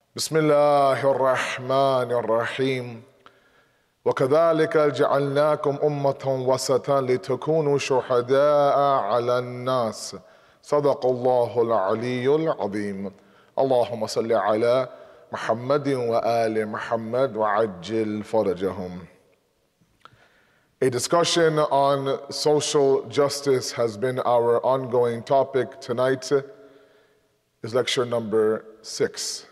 بسم الله الرحمن الرحيم وكذلك جعلناكم أمة وسطا لتكونوا شهداء على الناس صدق الله العلي العظيم اللهم صل على محمد وآل محمد وعجل فرجهم. A discussion on social justice has been our ongoing topic. Tonight is lecture number 6.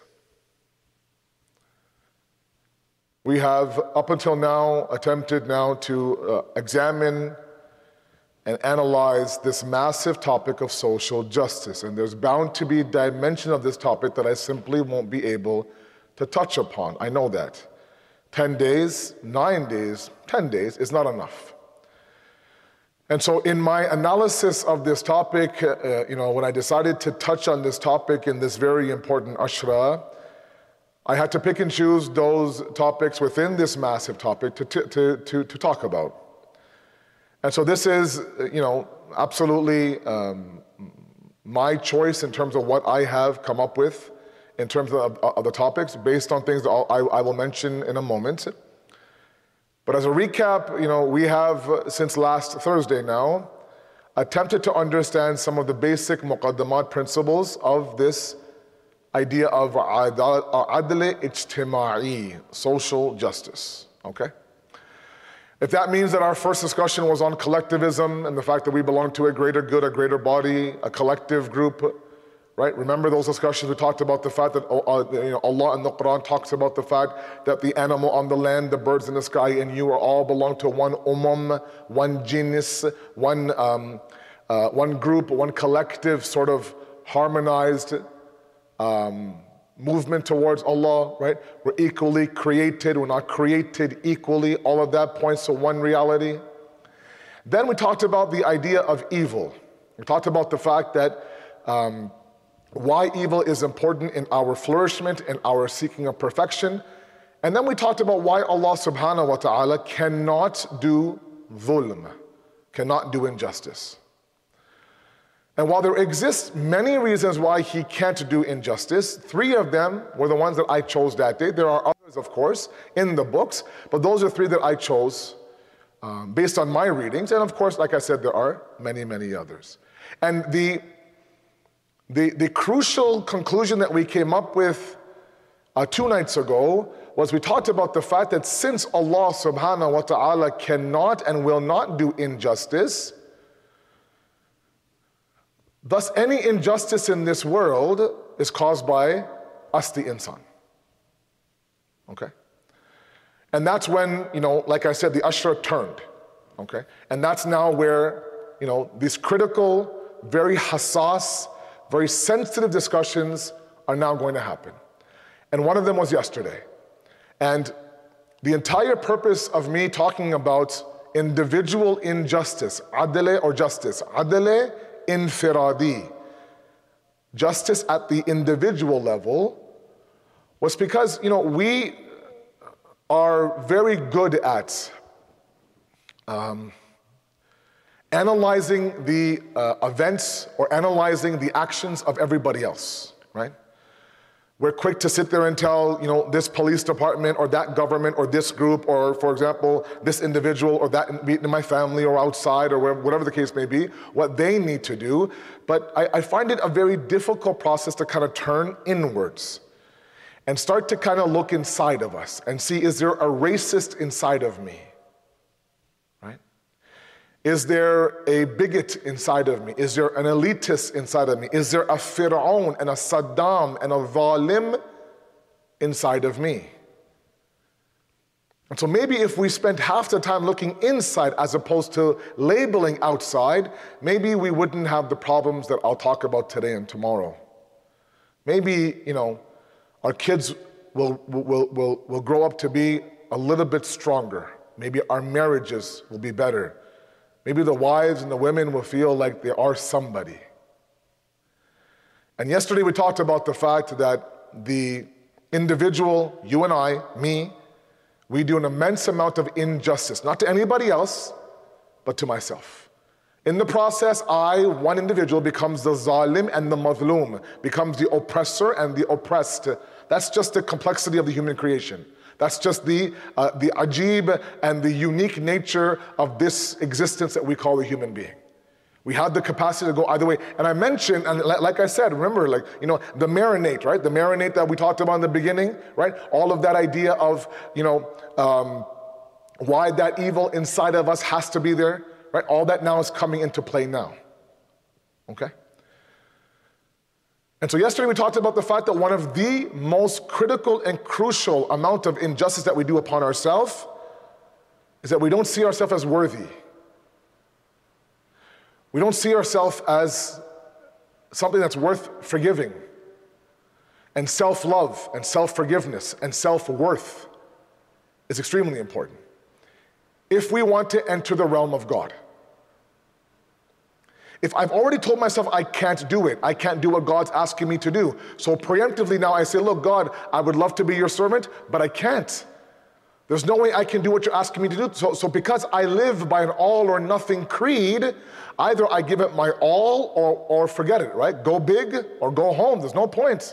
We have up until now attempted to examine and analyze this massive topic of social justice. And there's bound to be a dimension of this topic that I simply won't be able to touch upon. I know that. 10 days, 9 days, 10 days is not enough. And so in my analysis of this topic, when I decided to touch on this topic in this very important ashra, I had to pick and choose those topics within this massive topic to talk about. And so this is, absolutely my choice in terms of what I have come up with in terms of the topics based on things that I will mention in a moment. But as a recap, we have, since last Thursday now, attempted to understand some of the basic muqaddamat principles of this idea of adl ijtima'i, social justice, okay? If that means that our first discussion was on collectivism and the fact that we belong to a greater good, a greater body, a collective group, right? Remember those discussions we talked about the fact that Allah in the Quran talks about the fact that the animal on the land, the birds in the sky, and you are all belong to one one genus, one group, one collective sort of harmonized movement towards Allah, right? We're equally created, we're not created equally. All of that points to one reality. Then we talked about the idea of evil. We talked about the fact that why evil is important in our flourishment and our seeking of perfection. And then we talked about why Allah subhanahu wa ta'ala cannot do dhulm, cannot do injustice. And while there exist many reasons why he can't do injustice, 3 of them were the ones that I chose that day. There are others, of course, in the books, but those are 3 that I chose based on my readings. And of course, like I said, there are many, many others. And the crucial conclusion that we came up with 2 nights ago was we talked about the fact that since Allah subhanahu wa ta'ala cannot and will not do injustice, thus, any injustice in this world is caused by us, the insan. Okay? And that's when, like I said, the ashra turned. Okay? And that's now where, these critical, very hassas, very sensitive discussions are now going to happen. And one of them was yesterday. And the entire purpose of me talking about individual injustice, adl or justice, adl infiradi, justice at the individual level, was because, we are very good at analyzing the events or analyzing the actions of everybody else, right? We're quick to sit there and tell, this police department or that government or this group or, for example, this individual or that in my family or outside or whatever the case may be, what they need to do. But I find it a very difficult process to kind of turn inwards and start to kind of look inside of us and see, is there a racist inside of me? Right? Is there a bigot inside of me? Is there an elitist inside of me? Is there a Fir'aun and a Saddam and a Zalim inside of me? And so maybe if we spent half the time looking inside as opposed to labeling outside, maybe we wouldn't have the problems that I'll talk about today and tomorrow. Maybe, our kids will grow up to be a little bit stronger. Maybe our marriages will be better. Maybe the wives and the women will feel like they are somebody. And yesterday we talked about the fact that the individual, you and I, me, we do an immense amount of injustice, not to anybody else, but to myself. In the process, one individual, becomes the zalim and the mazlum, becomes the oppressor and the oppressed, That's just the complexity of the human creation. That's just the ajib and the unique nature of this existence that we call the human being. We have the capacity to go either way. And I mentioned, and like I said, remember, the marinate, right? The marinate that we talked about in the beginning, right? All of that idea of, why that evil inside of us has to be there, right? All that now is coming into play now, okay? And so yesterday we talked about the fact that one of the most critical and crucial amount of injustice that we do upon ourselves is that we don't see ourselves as worthy. We don't see ourselves as something that's worth forgiving. And self-love and self-forgiveness and self-worth is extremely important if we want to enter the realm of God. If I've already told myself I can't do it, I can't do what God's asking me to do, so preemptively now I say, look, God, I would love to be your servant, but I can't. There's no way I can do what you're asking me to do. So because I live by an all or nothing creed, either I give it my all or forget it, right? Go big or go home. There's no point.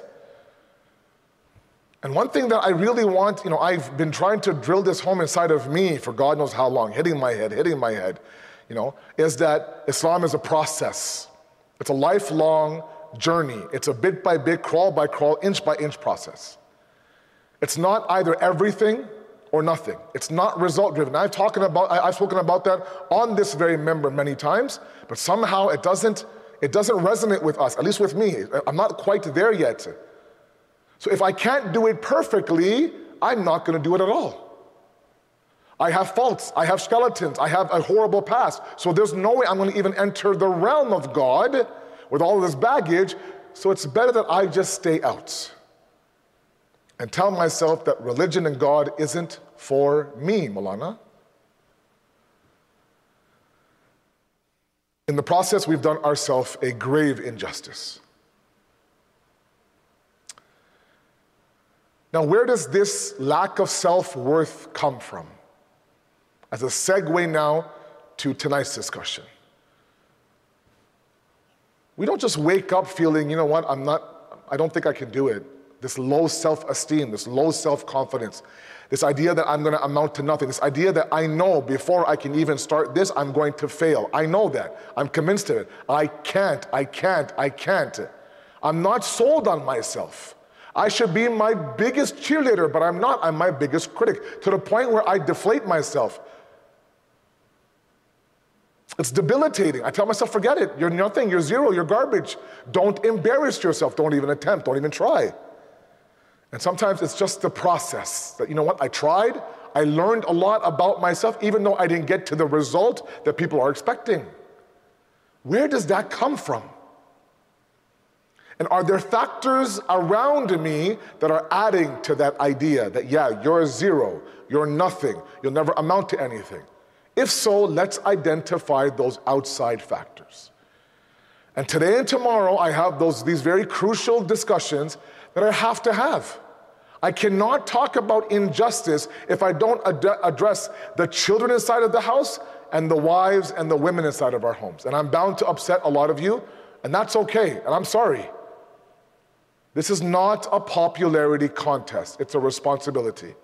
And one thing that I really want, I've been trying to drill this home inside of me for God knows how long, hitting my head, is that Islam is a process. It's a lifelong journey. It's a bit by bit, crawl by crawl, inch by inch process. It's not either everything or nothing. It's not result driven. I've spoken about that on this very member many times, but somehow it doesn't resonate with us, at least with me. I'm not quite there yet. So if I can't do it perfectly, I'm not going to do it at all. I have faults, I have skeletons, I have a horrible past. So there's no way I'm going to even enter the realm of God with all of this baggage. So it's better that I just stay out and tell myself that religion and God isn't for me, Maulana. In the process, we've done ourselves a grave injustice. Now, where does this lack of self-worth come from? As a segue now to tonight's discussion. We don't just wake up feeling, I don't think I can do it. This low self-esteem, this low self-confidence, this idea that I'm going to amount to nothing, this idea that I know before I can even start this, I'm going to fail. I know that. I'm convinced of it. I can't. I'm not sold on myself. I should be my biggest cheerleader, but I'm not. I'm my biggest critic, to the point where I deflate myself. It's debilitating. I tell myself, forget it. You're nothing. You're zero. You're garbage. Don't embarrass yourself. Don't even attempt. Don't even try. And sometimes it's just the process that, I tried. I learned a lot about myself, even though I didn't get to the result that people are expecting. Where does that come from? And are there factors around me that are adding to that idea that, you're a zero, you're nothing, you'll never amount to anything? If so, let's identify those outside factors. And today and tomorrow, I have these very crucial discussions that I have to have. I cannot talk about injustice if I don't address the children inside of the house and the wives and the women inside of our homes. And I'm bound to upset a lot of you, and that's okay, and I'm sorry. This is not a popularity contest. It's a responsibility.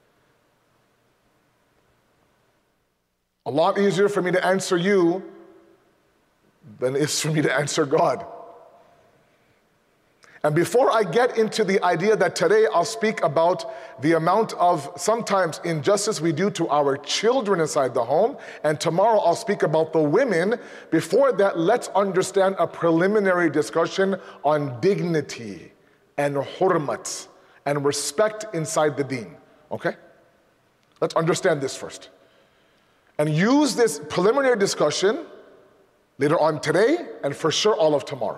A lot easier for me to answer you than it is for me to answer God. And before I get into the idea that today I'll speak about the amount of sometimes injustice we do to our children inside the home, and tomorrow I'll speak about the women, before that, let's understand a preliminary discussion on dignity and hurmat and respect inside the deen, okay? Let's understand this first. And use this preliminary discussion later on today and for sure all of tomorrow.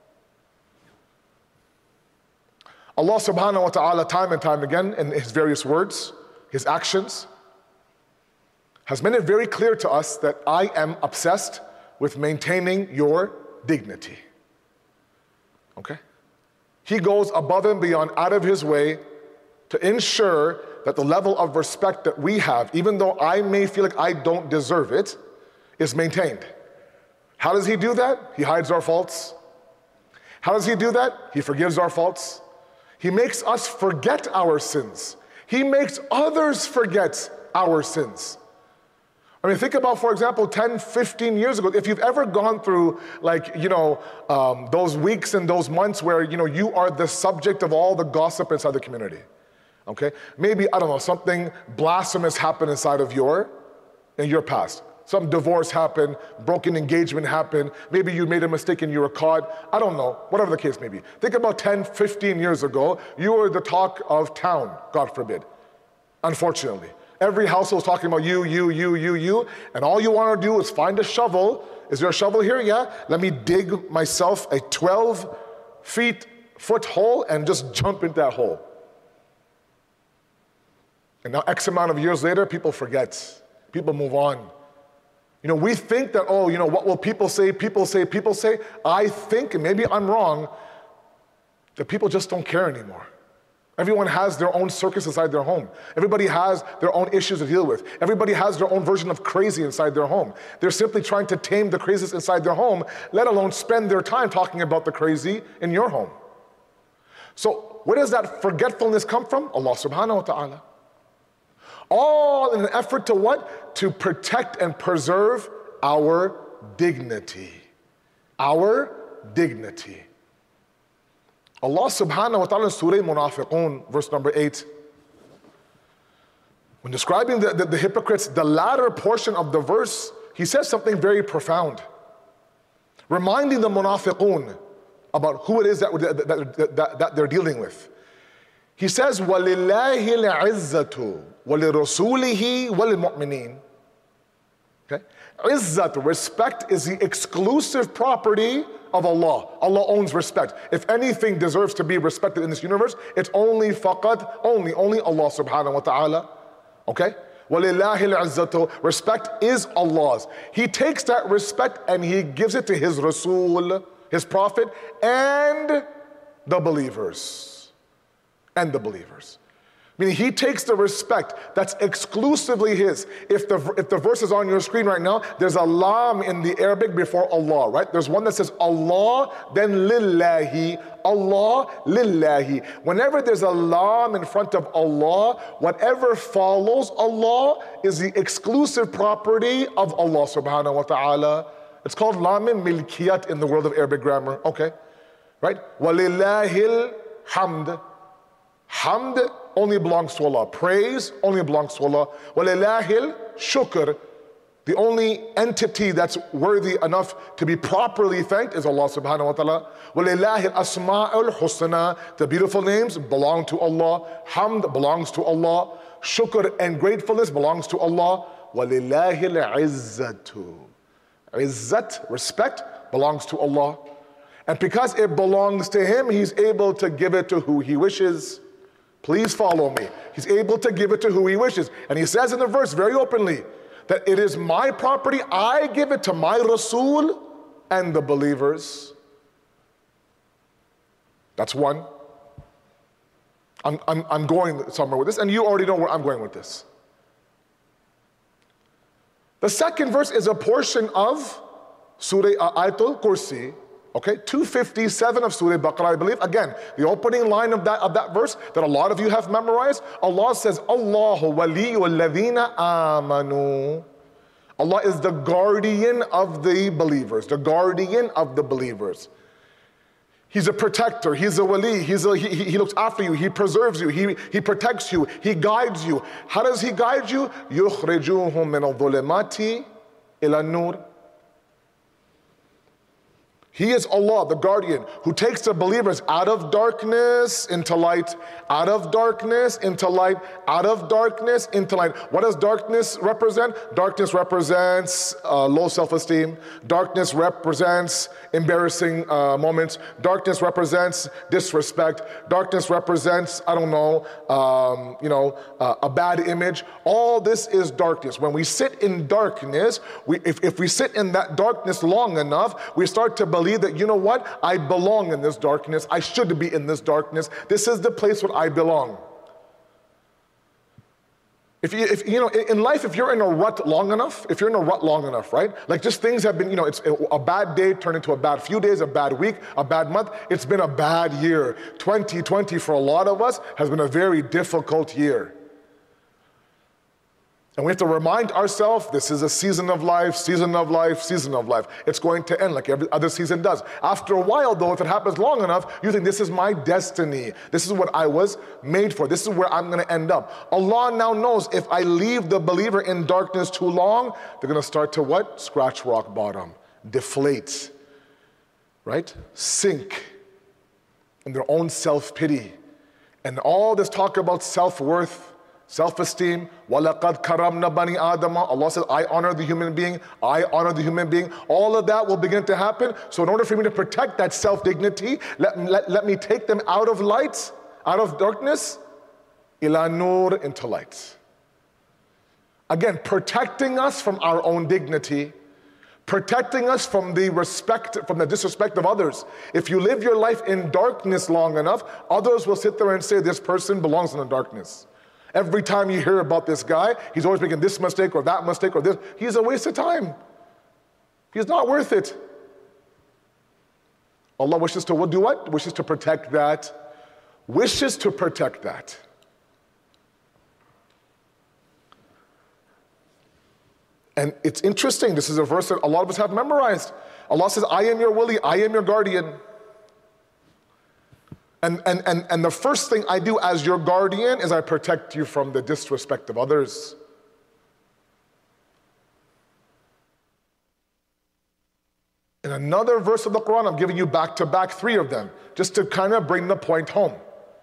Allah subhanahu wa ta'ala, time and time again, in His various words, His actions, has made it very clear to us that I am obsessed with maintaining your dignity. Okay? He goes above and beyond, out of His way, to ensure that the level of respect that we have, even though I may feel like I don't deserve it, is maintained. How does He do that? He hides our faults. How does He do that? He forgives our faults. He makes us forget our sins. He makes others forget our sins. I mean, think about, for example, 10, 15 years ago, if you've ever gone through those weeks and those months where, you are the subject of all the gossip inside the community, okay? Maybe, I don't know, something blasphemous happened inside of in your past. Some divorce happened, broken engagement happened, maybe you made a mistake and you were caught, I don't know, whatever the case may be. Think about 10, 15 years ago, you were the talk of town, God forbid, unfortunately. Every household is talking about you, and all you want to do is find a shovel. Is there a shovel here? Yeah. Let me dig myself a 12-foot hole and just jump into that hole. And now X amount of years later, people forget. People move on. We think that, what will people say? People say. I think, and maybe I'm wrong, that people just don't care anymore. Everyone has their own circus inside their home. Everybody has their own issues to deal with. Everybody has their own version of crazy inside their home. They're simply trying to tame the crazies inside their home, let alone spend their time talking about the crazy in your home. So where does that forgetfulness come from? Allah subhanahu wa ta'ala. All in an effort to what? To protect and preserve our dignity. Our dignity. Allah subhanahu wa ta'ala in Surah Munafiqun, verse number 8, when describing the hypocrites, the latter portion of the verse, he says something very profound, reminding the Munafiqun about who it is that they're dealing with. He says, وَلِلَّهِ الْعِزَّةُ وَلِرَسُولِهِ وَلِلْمُؤْمِنِينَ. Okay? Izzat, respect, is the exclusive property of Allah. Allah owns respect. If anything deserves to be respected in this universe, it's only faqat, only Allah subhanahu wa ta'ala. Okay? وَلِلَّهِ الْعِزَّةُ. Respect is Allah's. He takes that respect and He gives it to His Rasul, His Prophet, and the believers. And the believers. Meaning He takes the respect that's exclusively His. If the verse is on your screen right now, there's a lam in the Arabic before Allah, right? There's one that says Allah, then lillahi. Allah, lillahi. Whenever there's a lam in front of Allah, whatever follows Allah is the exclusive property of Allah subhanahu wa ta'ala. It's called lam milkiyat in the world of Arabic grammar, okay? Right? Walillahil hamd. Hamd only belongs to Allah. Praise only belongs to Allah. Walillahil shukr. The only entity that's worthy enough to be properly thanked is Allah subhanahu wa ta'ala. Walillahil asma'ul husna. The beautiful names belong to Allah. Hamd belongs to Allah. Shukr and gratefulness belongs to Allah. Walillahil izzatu. Izzat, respect, belongs to Allah. And because it belongs to Him, He's able to give it to who He wishes. Please follow me. He's able to give it to who He wishes. And He says in the verse very openly that it is my property. I give it to my Rasul and the believers. That's one. I'm going somewhere with this, and you already know where I'm going with this. The second verse is a portion of Surah Ayatul Kursi. Okay, 257 of Surah Baqarah, I believe. Again, the opening line of that verse that a lot of you have memorized, Allah says, Allahu waliyyu alladhina amanu. Allah is the guardian of the believers, the guardian of the believers. He's a protector, He's a wali, He looks after you, He preserves you, He protects you, He guides you. How does He guide you? يُخْرِجُوهُم مِّنَ الظُّلُمَاتِ إِلَى النُّورِ. He is Allah, the guardian, who takes the believers out of darkness into light, out of darkness into light, out of darkness into light. What does darkness represent? Darkness represents low self-esteem. Darkness represents embarrassing moments. Darkness represents disrespect. Darkness represents, I don't know, a bad image. All this is darkness. When we sit in darkness, if we sit in that darkness long enough, we start to believe that, you know what, I belong in this darkness. I should be in this darkness. This is the place where I belong. If you know, in life, if you're in a rut long enough, right? Like just things have been, it's a bad day turned into a bad few days, a bad week, a bad month. It's been a bad year. 2020 for a lot of us has been a very difficult year. And we have to remind ourselves, this is a season of life, season of life, season of life. It's going to end like every other season does. After a while, though, if it happens long enough, you think, this is my destiny. This is what I was made for. This is where I'm going to end up. Allah now knows if I leave the believer in darkness too long, they're going to start to what? Scratch rock bottom, deflate, right? Sink in their own self-pity. And all this talk about self-worth, self-esteem, وَلَقَدْ كَرَمْنَا بَنِي آدَمَ. Allah says, I honor the human being, I honor the human being. All of that will begin to happen. So in order for me to protect that self-dignity, let me take them out of light, out of darkness, ila nur, into light. Again, protecting us from our own dignity, protecting us from the disrespect of others. If you live your life in darkness long enough, others will sit there and say, this person belongs in the darkness. Every time you hear about this guy, he's always making this mistake or that mistake or this. He's a waste of time. He's not worth it. Allah wishes to do what? Wishes to protect that. Wishes to protect that. And it's interesting, this is a verse that a lot of us have memorized. Allah says, I am your wali, I am your guardian. And the first thing I do as your guardian is I protect you from the disrespect of others. In another verse of the Quran, I'm giving you back-to-back 3 of them, just to kind of bring the point home.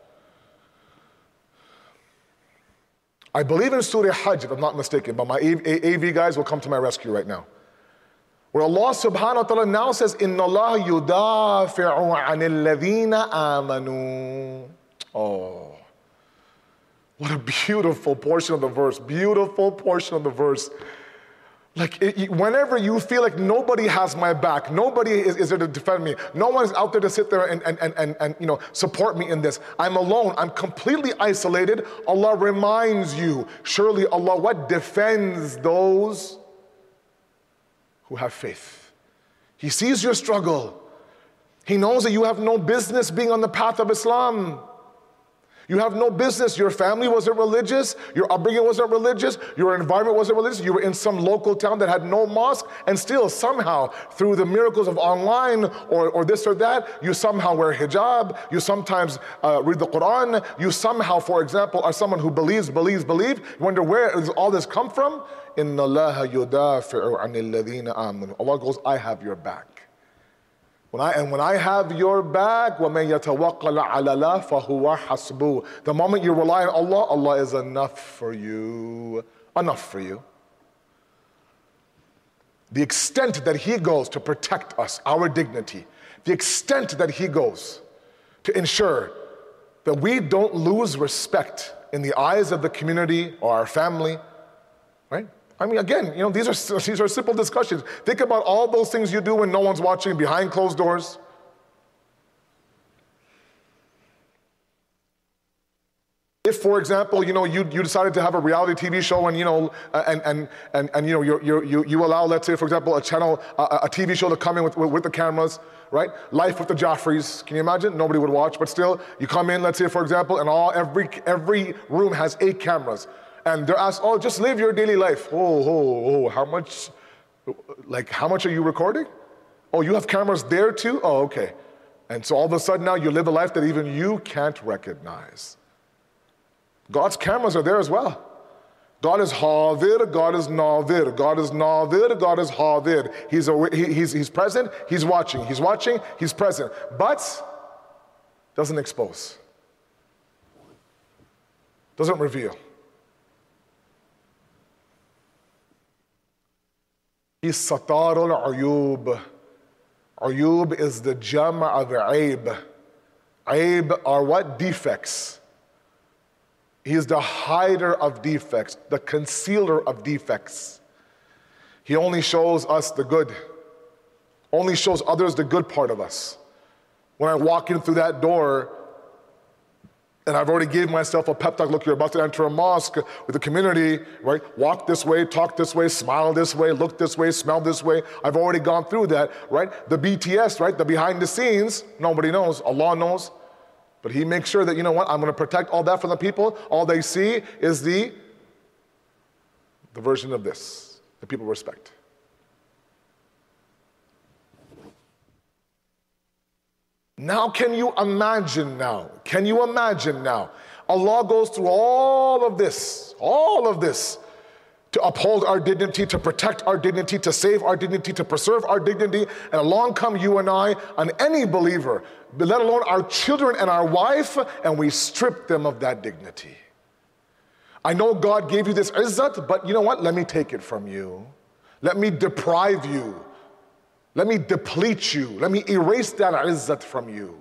I believe in Surah Hajj, if I'm not mistaken, but my AV guys will come to my rescue right now. Where Allah subhanahu wa ta'ala now says, إِنَّ اللَّهَ يُدَافِعُ عَنِ الَّذِينَ آمَنُوا. Oh, what a beautiful portion of the verse. Beautiful portion of the verse. Like whenever you feel like nobody has my back, nobody is there to defend me, no one is out there to sit there and support me in this. I'm alone, I'm completely isolated. Allah reminds you, surely Allah what? Defends those who have faith. He sees your struggle. He knows that you have no business being on the path of Islam. You have no business. Your family wasn't religious. Your upbringing wasn't religious. Your environment wasn't religious. You were in some local town that had no mosque, and still somehow through the miracles of online or this or that, you somehow wear hijab. You sometimes read the Quran. You somehow, for example, are someone who believes. You wonder where does all this come from? إِنَّ اللَّهَ يُدَافِعُ عَنِ الَّذِينَ آمَنُوا. Allah goes, I have your back. When I have your back, وَمَن يَتَوَكَّلَ عَلَى اللَّهِ فَهُوَ حَسْبُهُ. The moment you rely on Allah, Allah is enough for you. Enough for you. The extent that He goes to protect us, our dignity, the extent that He goes to ensure that we don't lose respect in the eyes of the community or our family, right? I mean, again, these are simple discussions. Think about all those things you do when no one's watching behind closed doors. If, for example, you decided to have a reality TV show and you allow, let's say, for example, a channel, a TV show to come in with the cameras, right? Life with the Jaffries. Can you imagine? Nobody would watch, but still, you come in, let's say, for example, and every room has 8 cameras. And they're asked, oh, just live your daily life. Oh, how much are you recording? Oh, you have cameras there too? Oh, okay. And so all of a sudden now you live a life that even you can't recognize. God's cameras are there as well. God is Hadir, God is Nadir, God is Nadir, God is Hadir. He's present, He's watching, He's present. But doesn't expose. Doesn't reveal. He's Satarul Uyub. Uyub is the Jama of Aib. Aib are what? Defects. He is the hider of defects, the concealer of defects. He only shows us the good. Only shows others the good part of us. When I walk in through that door, And I've already gave myself a pep talk. Look, you're about to enter a mosque with the community, right? Walk this way, talk this way, smile this way, look this way, smell this way. I've already gone through that, right? The BTS, right? The behind the scenes, nobody knows. Allah knows. But He makes sure that, you know what? I'm going to protect all that from the people. All they see is the version of this that people respect. Now, can you imagine now? Can you imagine now? Allah goes through all of this to uphold our dignity, to protect our dignity, to save our dignity, to preserve our dignity. And along come you and I and any believer, let alone our children and our wife, and we strip them of that dignity. I know God gave you this izzat, but you know what? Let me take it from you. Let me deprive you. Let me deplete you. Let me erase that izzat from you.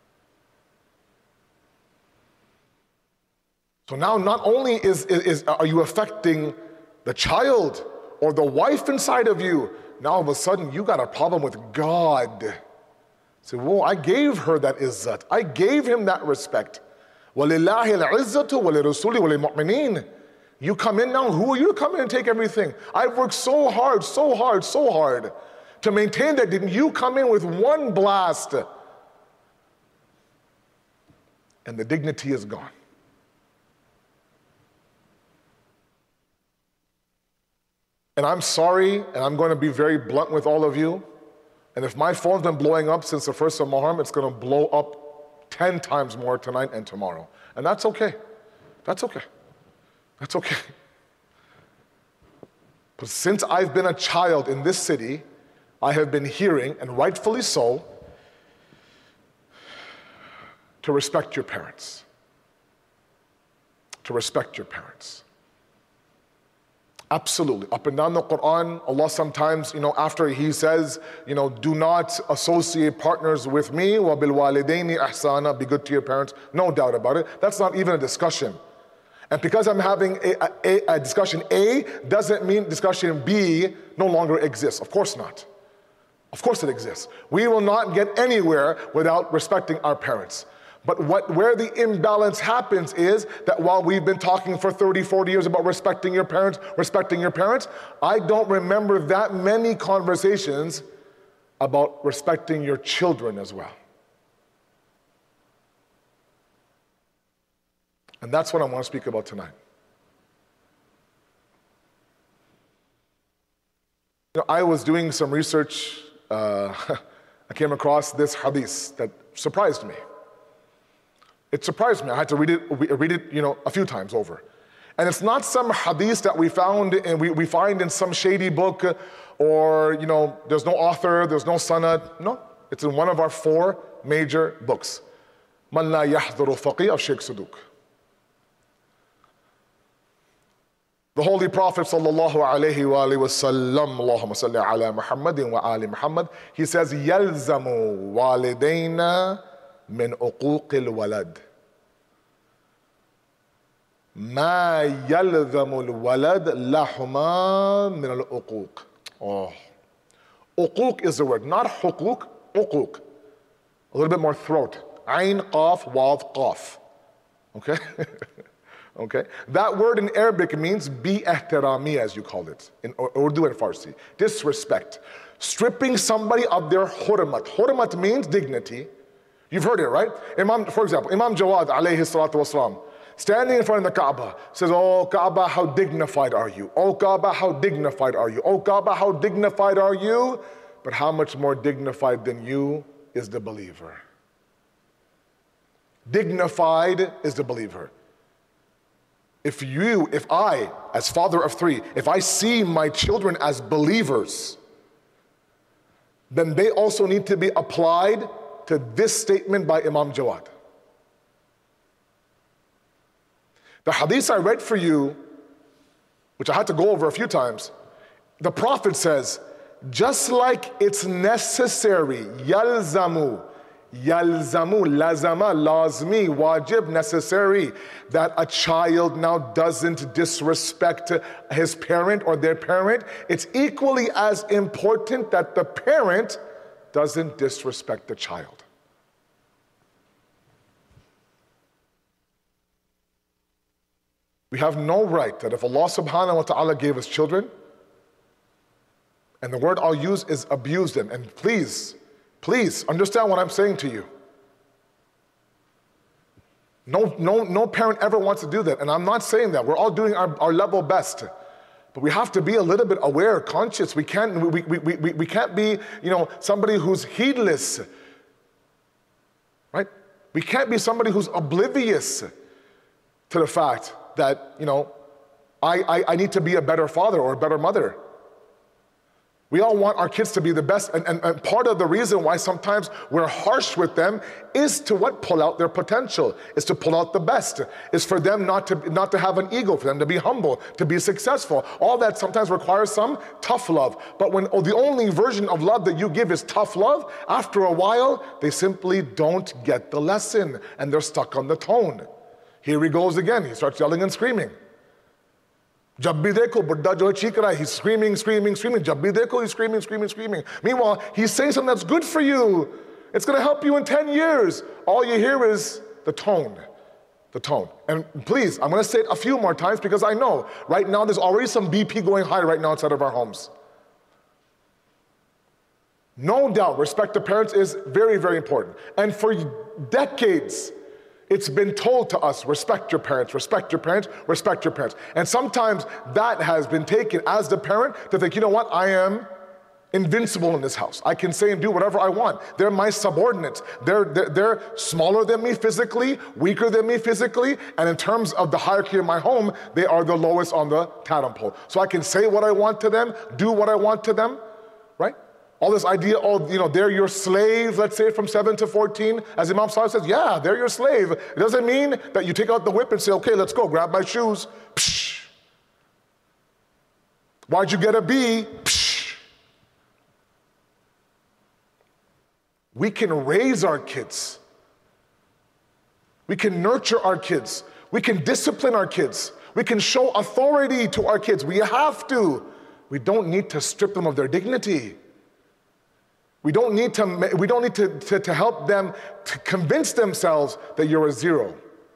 So now not only are you affecting the child or the wife inside of you, now all of a sudden you got a problem with God. Say, whoa, I gave her that izzat. I gave him that respect. وَلِلَّهِ الْعِزَّةُ وَلِرُسُولِ وَلِلْمُؤْمِنِينَ. You come in now, who are you to come in and take everything? I've worked so hard to maintain that. Didn't you come in with one blast and the dignity is gone? And I'm sorry, and I'm going to be very blunt with all of you. And if my phone's been blowing up since the 1st of Muharram, it's going to blow up 10 times more tonight and tomorrow. And that's okay. That's okay. That's okay. But since I've been a child in this city, I have been hearing, and rightfully so, to respect your parents. To respect your parents. Absolutely. Up and down the Quran, Allah sometimes, after He says, do not associate partners with me, وَبِالْوَالِدَيْنِ إِحْسَانًا, be good to your parents. No doubt about it. That's not even a discussion. And because I'm having a discussion A, doesn't mean discussion B no longer exists. Of course not. Of course it exists. We will not get anywhere without respecting our parents. But where the imbalance happens is that while we've been talking for 30, 40 years about respecting your parents, I don't remember that many conversations about respecting your children as well. And that's what I want to speak about tonight. I was doing some research. I came across this hadith that surprised me. It surprised me. I had to read it, a few times over. And it's not some hadith that we found and we find in some shady book or, there's no author, there's no sanad. No, it's in one of our 4 major books. Man la yahduru faqih of Sheikh Saduq. The Holy Prophet sallallahu alayhi wa sallam, Allahumma salli ala Muhammadin wa ali Muhammad, he says, يَلْزَمُ وَالِدَيْنَا من عقوق الولد ما يلزم الولد لهما من العقوق. Uquq is the word, not huquq, uquq. A little bit more throat. Ain, qaf, wav, qaf. Okay? Okay? That word in Arabic means bi ihtirami, as you call it, in Urdu and Farsi. Disrespect. Stripping somebody of their hurmat. Hurmat means dignity. You've heard it, right? For example, Imam Jawad, alayhi salatu wasalam, standing in front of the Kaaba, says, oh, Kaaba, how dignified are you? Oh, Kaaba, how dignified are you? Oh, Kaaba, how dignified are you? But how much more dignified than you is the believer? Dignified is the believer. If I, as father of 3, if I see my children as believers, then they also need to be applied to this statement by Imam Jawad. The hadith I read for you, which I had to go over a few times, the Prophet says, just like it's necessary, yalzamu, lazama, lazmi, wajib, necessary, that a child now doesn't disrespect his parent or their parent, it's equally as important that the parent doesn't disrespect the child. We have no right that if Allah subhanahu wa ta'ala gave us children, and the word I'll use is abuse them. And please understand what I'm saying to you. No parent ever wants to do that. And I'm not saying that. We're all doing our level best. But we have to be a little bit aware, conscious. We can't be, somebody who's heedless. Right? We can't be somebody who's oblivious to the fact that, I need to be a better father or a better mother. We all want our kids to be the best, and part of the reason why sometimes we're harsh with them is to pull out their potential, is to pull out the best, is for them not to have an ego, for them to be humble, to be successful. All that sometimes requires some tough love. But when the only version of love that you give is tough love, after a while, they simply don't get the lesson, and they're stuck on the tone. Here he goes again, he starts yelling and screaming. Jab bhi dekho, budda jo hai cheek raha hai, he's screaming. Jab bhi dekho, he's screaming. Meanwhile, he's saying something that's good for you. It's going to help you in 10 years. All you hear is the tone. And please, I'm going to say it a few more times because I know right now there's already some BP going high right now inside of our homes. No doubt, respect to parents is very, very important. And for decades, it's been told to us, respect your parents, respect your parents, respect your parents. And sometimes that has been taken as the parent to think, you know what, I am invincible in this house. I can say and do whatever I want. They're my subordinates. They're smaller than me physically, weaker than me physically, and in terms of the hierarchy of my home, they are the lowest on the totem pole. So I can say what I want to them, do what I want to them, right? All this idea, they're your slave, let's say from 7 to 14. As Imam Salih says, yeah, they're your slave. It doesn't mean that you take out the whip and say, okay, let's go, grab my shoes. Psh. Why'd you get a B? Psh. We can raise our kids. We can nurture our kids. We can discipline our kids. We can show authority to our kids. We have to. We don't need to strip them of their dignity. We don't need to help them to convince themselves that you're a zero.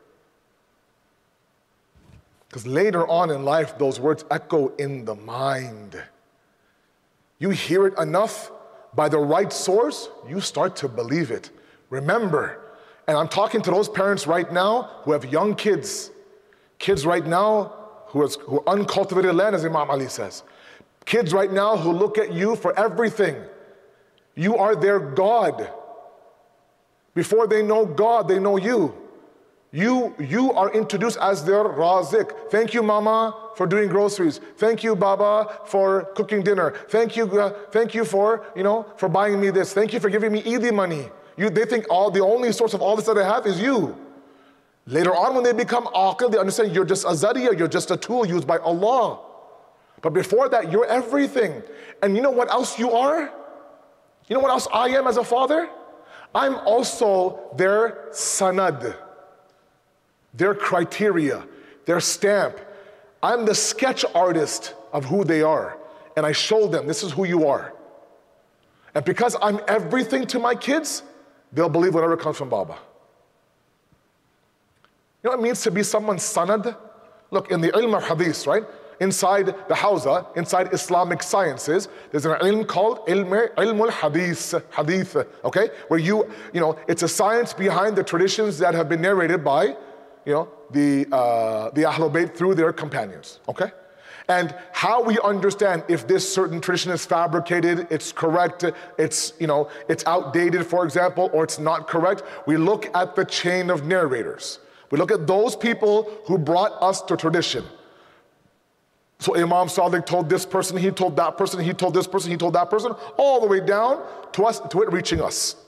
Because later on in life, those words echo in the mind. You hear it enough by the right source, you start to believe it. Remember, and I'm talking to those parents right now who have young kids right now who are uncultivated land, as Imam Ali says. Kids right now who look at you for everything. You are their God. Before they know God, they know you. You are introduced as their razik. Thank you, Mama, for doing groceries. Thank you, Baba, for cooking dinner. Thank you for buying me this. Thank you for giving me Eid money. They think the only source of all this that I have is you. Later on, when they become aqil, they understand you're just a zariya, you're just a tool used by Allah. But before that, you're everything. And you know what else you are? You know what else I am as a father? I'm also their sanad, their criteria, their stamp. I'm the sketch artist of who they are. And I show them, this is who you are. And because I'm everything to my kids, they'll believe whatever comes from Baba. You know what it means to be someone's sanad? Look, in the ilm of hadith, right? Inside the Hawza, inside Islamic sciences, there's an ilm called ilm al-hadith, okay? Where it's a science behind the traditions that have been narrated by, the Ahlul Bayt through their companions, okay? And how we understand if this certain tradition is fabricated, it's correct, it's outdated, for example, or it's not correct, we look at the chain of narrators. We look at those people who brought us the tradition. So Imam Sadiq told this person, he told that person, he told this person, he told that person, all the way down to it reaching us.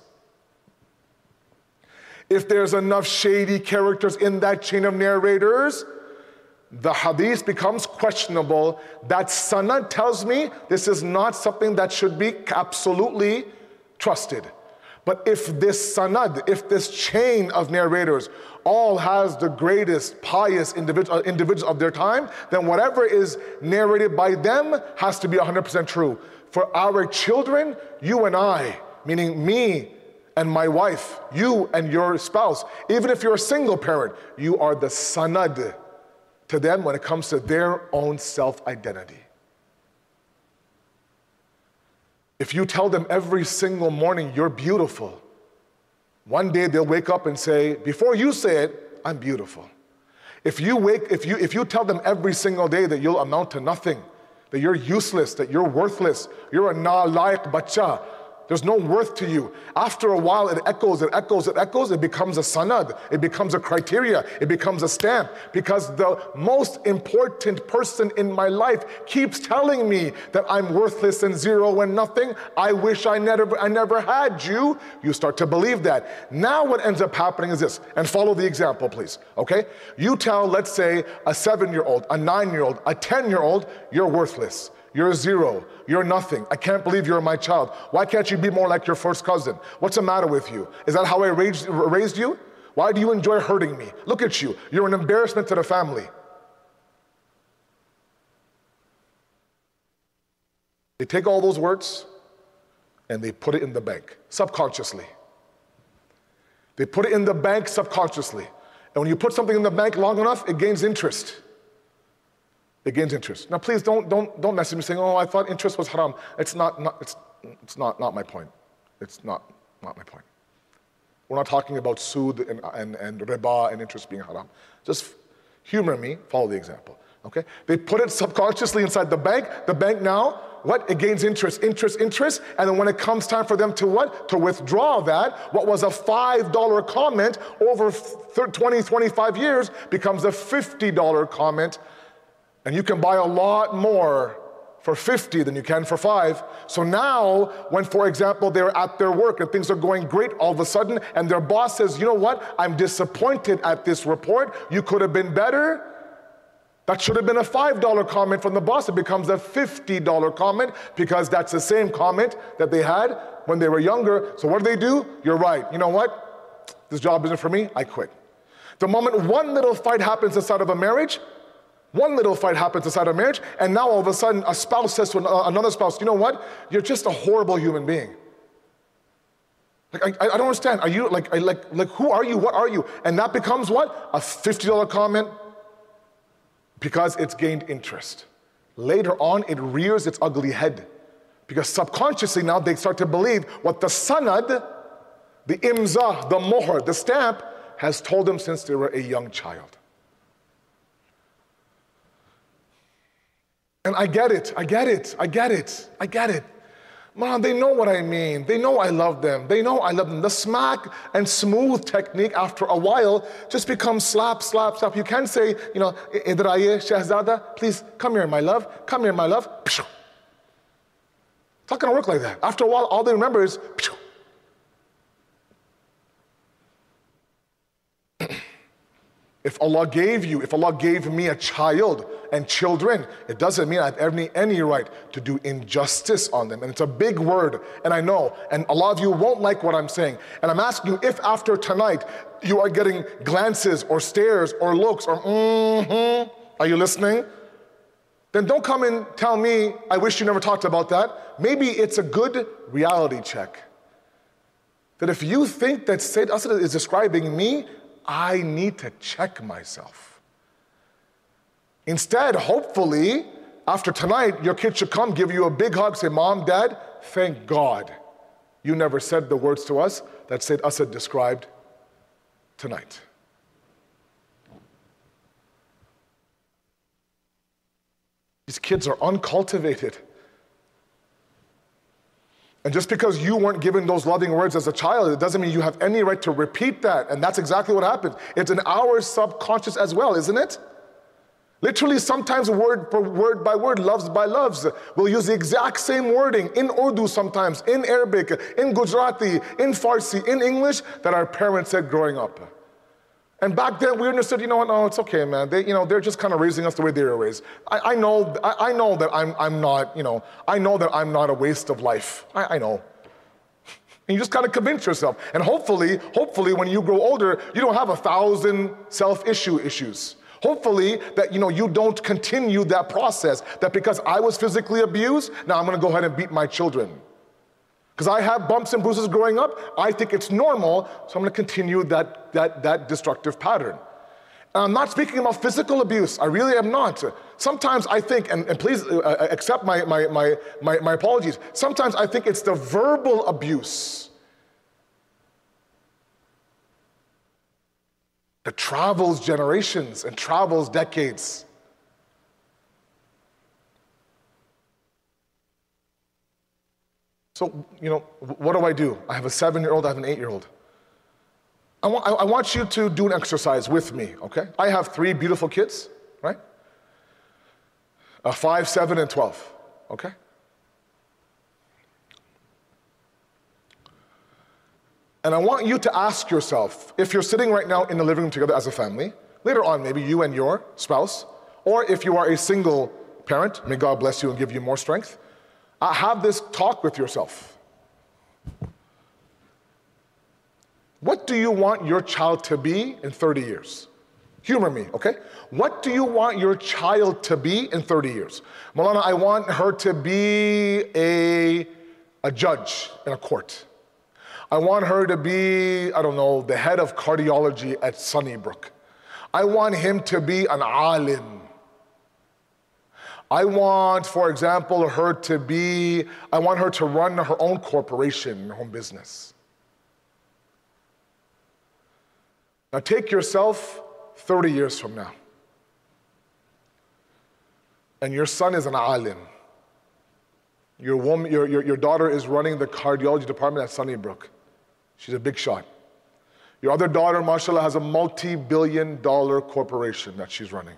If there's enough shady characters in that chain of narrators, the hadith becomes questionable. That sanad tells me this is not something that should be absolutely trusted. But if this sanad, if this chain of narrators all has the greatest pious individuals of their time, then whatever is narrated by them has to be 100% true. For our children, you and I, meaning me and my wife, you and your spouse, even if you're a single parent, you are the sanad to them when it comes to their own self-identity. If you tell them every single morning, you're beautiful, one day they'll wake up and say, before you say it, I'm beautiful. If you tell them every single day that you'll amount to nothing, that you're useless, that you're worthless, you're a na-laik bacha, there's no worth to you. After a while, it echoes, it becomes a sanad, it becomes a criteria, it becomes a stamp, because the most important person in my life keeps telling me that I'm worthless and zero and nothing. I wish I never had you. You start to believe that. Now what ends up happening is this, and follow the example, please, okay? You tell, let's say, a 7-year-old, a 9-year-old, a 10-year-old, you're worthless. You're zero. You're nothing. I can't believe you're my child. Why can't you be more like your first cousin? What's the matter with you? Is that how I raised you? Why do you enjoy hurting me? Look at you. You're an embarrassment to the family. They take all those words and they put it in the bank, subconsciously. They put it in the bank subconsciously. And when you put something in the bank long enough, it gains interest. It gains interest. Now, please don't message me saying, "Oh, I thought interest was haram." It's not my point. It's not my point. We're not talking about sood and riba and interest being haram. Just humor me. Follow the example. Okay? They put it subconsciously inside the bank. The bank now, what? It gains interest. And then when it comes time for them to what? To withdraw that, what was a $5 comment over 20, 25 years becomes a $50 comment. And you can buy a lot more for 50 than you can for 5. So now, when, for example, they're at their work and things are going great all of a sudden, and their boss says, "You know what? I'm disappointed at this report. You could have been better." That should have been a $5 comment from the boss. It becomes a $50 comment because that's the same comment that they had when they were younger. So what do? You're right. You know what? This job isn't for me. I quit. The moment one little fight happens inside of a marriage, and now all of a sudden a spouse says to another spouse, "You know what? You're just a horrible human being." Like, I don't understand. Are you, like, who are you? What are you? And that becomes what? A $50 comment because it's gained interest. Later on, it rears its ugly head because subconsciously now they start to believe what the sanad, the imza, the mohr, the stamp, has told them since they were a young child. And I get it. Mom, they know what I mean. They know I love them. The smack and smooth technique after a while just becomes slap. You can't say, "Idraye, Shahzada, please come here, my love. It's not gonna work like that. After a while, all they remember is, If Allah gave me a child and children, it doesn't mean I have any right to do injustice on them. And it's a big word, and I know, and a lot of you won't like what I'm saying. And I'm asking you, if after tonight you are getting glances or stares or looks or are you listening? Then don't come and tell me, "I wish you never talked about that." Maybe it's a good reality check. That if you think that Sayyid Asad is describing me, I need to check myself. Instead, hopefully, after tonight, your kid should come, give you a big hug, say, "Mom, Dad, thank God you never said the words to us that Sayyid Asad described tonight." These kids are uncultivated. And just because you weren't given those loving words as a child, it doesn't mean you have any right to repeat that. And that's exactly what happens. It's in our subconscious as well, isn't it? Literally, sometimes word by word, loves by loves. We'll use the exact same wording in Urdu sometimes, in Arabic, in Gujarati, in Farsi, in English that our parents said growing up. And back then we understood, you know what, no, it's okay, man. They're just kind of raising us the way they were raised. I know that I'm not a waste of life. I know. And you just gotta convince yourself. And hopefully when you grow older, you don't have 1,000 issues. Hopefully that you don't continue that process, that because I was physically abused, now I'm gonna go ahead and beat my children. Because I have bumps and bruises growing up, I think it's normal, so I'm gonna continue that destructive pattern. And I'm not speaking about physical abuse. I really am not. Sometimes I think, and please accept my apologies, sometimes I think it's the verbal abuse that travels generations and travels decades. So, what do? I have a 7-year-old, I have an 8-year-old. I want you to do an exercise with me, okay? I have 3 beautiful kids, right? 5, 7, and 12, okay? And I want you to ask yourself, if you're sitting right now in the living room together as a family, later on maybe you and your spouse, or if you are a single parent, may God bless you and give you more strength, have this talk with yourself. What do you want your child to be in 30 years? Humor me, okay? What do you want your child to be in 30 years? Maulana, I want her to be a judge in a court. I want her to be, the head of cardiology at Sunnybrook. I want him to be an alim. I want, for example, I want her to run her own corporation, her own business. Now take yourself 30 years from now, and your son is an alim. Your daughter is running the cardiology department at Sunnybrook. She's a big shot. Your other daughter, mashallah, has a multi-billion-dollar corporation that she's running.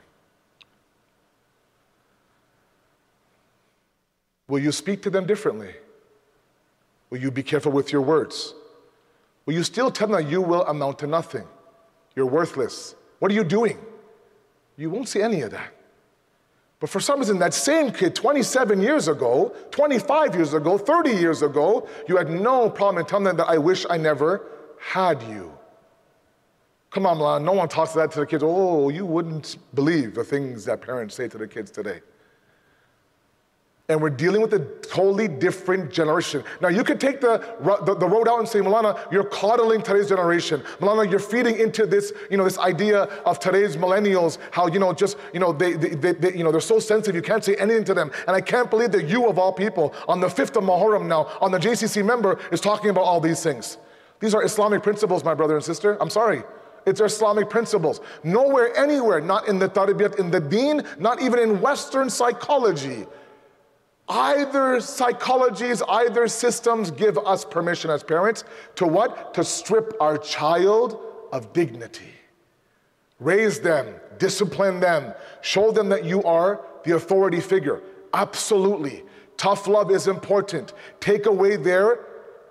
Will you speak to them differently? Will you be careful with your words? Will you still tell them that you will amount to nothing? You're worthless. What are you doing? You won't see any of that. But for some reason, that same kid 27 years ago, 25 years ago, 30 years ago, you had no problem in telling them that I wish I never had you. Come on, Milan, no one talks that to the kids. Oh, you wouldn't believe the things that parents say to the kids today. And we're dealing with a totally different generation. Now, you could take the road out and say, Maulana, you're coddling today's generation. Maulana, you're feeding into this, this idea of today's millennials, how, they're so sensitive, you can't say anything to them. And I can't believe that you, of all people, on the 5th of Muharram now, on the JCC member, is talking about all these things. These are Islamic principles, my brother and sister. I'm sorry. It's Islamic principles. Nowhere, anywhere, not in the tarbiyat, in the deen, not even in Western psychology, either psychologies, either systems give us permission as parents to what? To strip our child of dignity. Raise them, discipline them, show them that you are the authority figure. Absolutely. Tough love is important. Take away their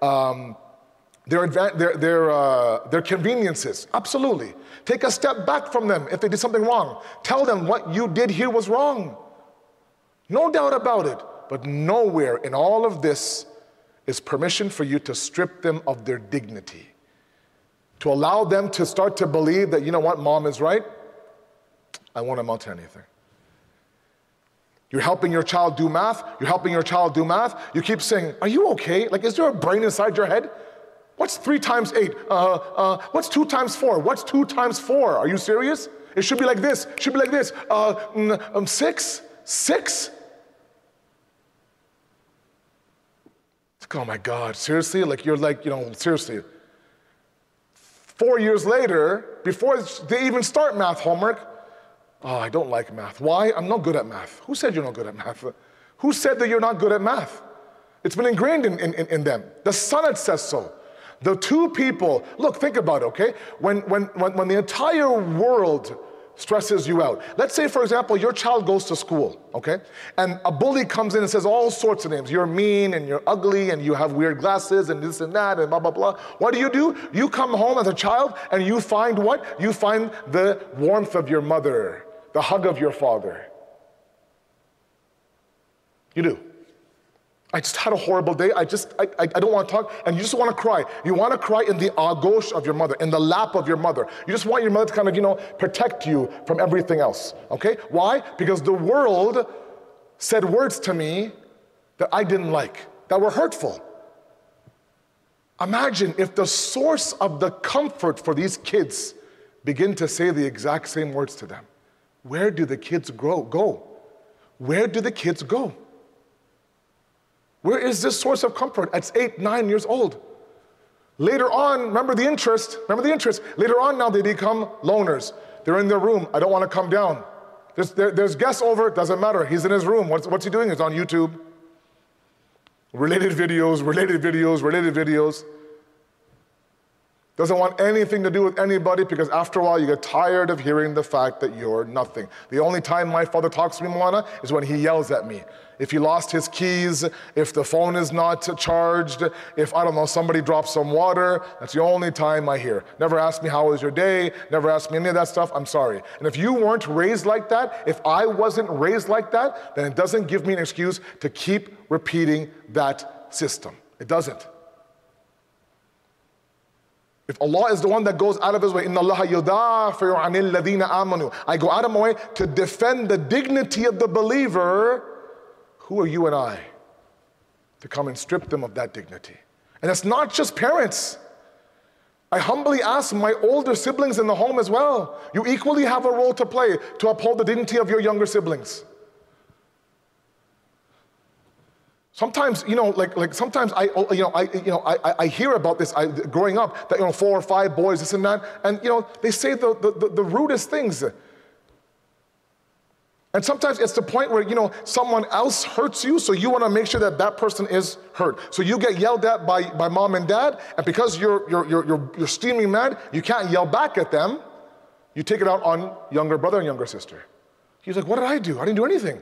conveniences. Absolutely. Take a step back from them if they did something wrong. Tell them what you did here was wrong. No doubt about it. But nowhere in all of this is permission for you to strip them of their dignity. To allow them to start to believe that, you know what, mom is right. I won't amount to anything. You're helping your child do math. You're helping your child do math. You keep saying, are you okay? Like, is there a brain inside your head? What's 3 times 8? What's 2 times 4? What's 2 times 4? Are you serious? It should be like this. It should be like this. 6? 6? Oh my God, seriously? Seriously. 4 years later, before they even start math homework, oh, I don't like math. Why? I'm not good at math. Who said you're not good at math? Who said that you're not good at math? It's been ingrained in them. The Sunnah says so. The 2 people, look, think about it, okay? When the entire world stresses you out. Let's say, for example, your child goes to school, okay? And a bully comes in and says all sorts of names. You're mean and you're ugly and you have weird glasses and this and that and blah, blah, blah. What do? You come home as a child and you find what? You find the warmth of your mother, the hug of your father. You do. I just had a horrible day. I don't want to talk. And you just want to cry. You want to cry in the agosh of your mother, in the lap of your mother. You just want your mother to kind of, protect you from everything else. Okay? Why? Because the world said words to me that I didn't like, that were hurtful. Imagine if the source of the comfort for these kids begin to say the exact same words to them. Where do the kids go? Where do the kids go? Where is this source of comfort? It's 8, 9 years old. Later on, remember the interest. Later on now they become loners. They're in their room. I don't want to come down. There's guests over, doesn't matter. He's in his room. What's he doing? He's on YouTube. Related videos. Doesn't want anything to do with anybody because after a while you get tired of hearing the fact that you're nothing. The only time my father talks to me, Moana, is when he yells at me. If he lost his keys, if the phone is not charged, if, I don't know, somebody drops some water, that's the only time I hear. Never ask me how was your day, never ask me any of that stuff, I'm sorry. And if you weren't raised like that, if I wasn't raised like that, then it doesn't give me an excuse to keep repeating that system. It doesn't. If Allah is the one that goes out of His way, إِنَّ اللَّهَ يُدَافِعُ عَنِ الَّذِينَ آمَنُوا, I go out of my way to defend the dignity of the believer, who are you and I to come and strip them of that dignity? And it's not just parents. I humbly ask my older siblings in the home as well. You equally have a role to play to uphold the dignity of your younger siblings. Sometimes, sometimes I hear about this growing up that 4 or 5 boys, this and that, and they say the rudest things. And sometimes it's the point where someone else hurts you, so you want to make sure that that person is hurt. So you get yelled at by mom and dad, and because you're steaming mad, you can't yell back at them. You take it out on younger brother and younger sister. He's like, what did I do? I didn't do anything.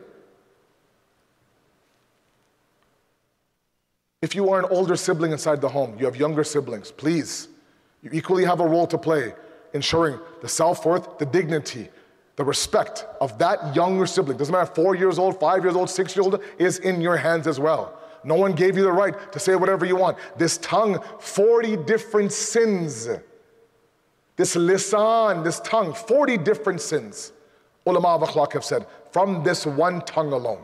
If you are an older sibling inside the home, you have younger siblings, please, you equally have a role to play ensuring the self-worth, the dignity, the respect of that younger sibling. Doesn't matter, 4 years old, 5 years old, 6 years old, is in your hands as well. No one gave you the right to say whatever you want. This tongue, 40 different sins. This lisan, this tongue, 40 different sins. Ulama of akhlaq have said, from this one tongue alone.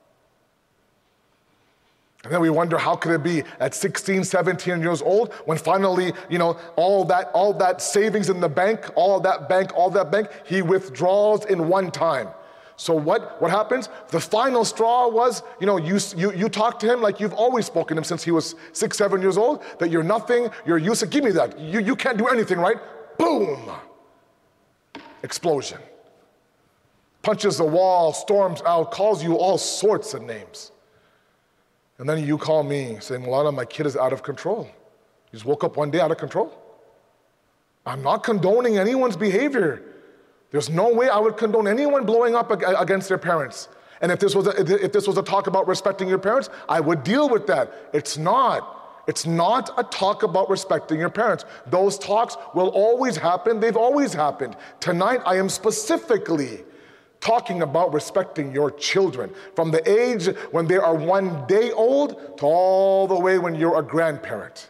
And then we wonder, how could it be at 16, 17 years old when finally, all that savings in the bank, all that bank, he withdraws in one time. So what happens? The final straw was, you talk to him like you've always spoken to him since he was 6, 7 years old, that you're nothing, you're useless, give me that. You can't do anything, right? Boom! Explosion. Punches the wall, storms out, calls you all sorts of names. And then you call me saying, Mulana, my kid is out of control. He just woke up one day out of control. I'm not condoning anyone's behavior. There's no way I would condone anyone blowing up against their parents. And if this was a talk about respecting your parents, I would deal with that. It's not. It's not a talk about respecting your parents. Those talks will always happen. They've always happened. Tonight, I am specifically talking about respecting your children from the age when they are 1 day old to all the way when you're a grandparent.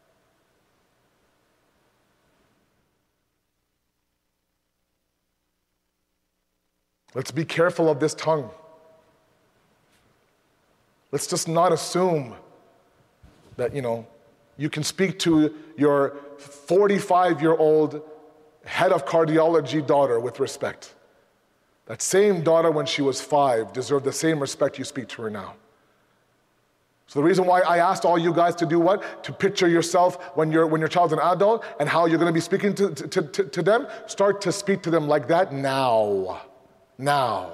Let's be careful of this tongue. Let's just not assume that, you can speak to your 45-year-old head of cardiology daughter with respect. That same daughter when she was 5 deserved the same respect you speak to her now. So the reason why I asked all you guys to do what? To picture yourself when your child's an adult and how you're going to be speaking to them. Start to speak to them like that now. Now.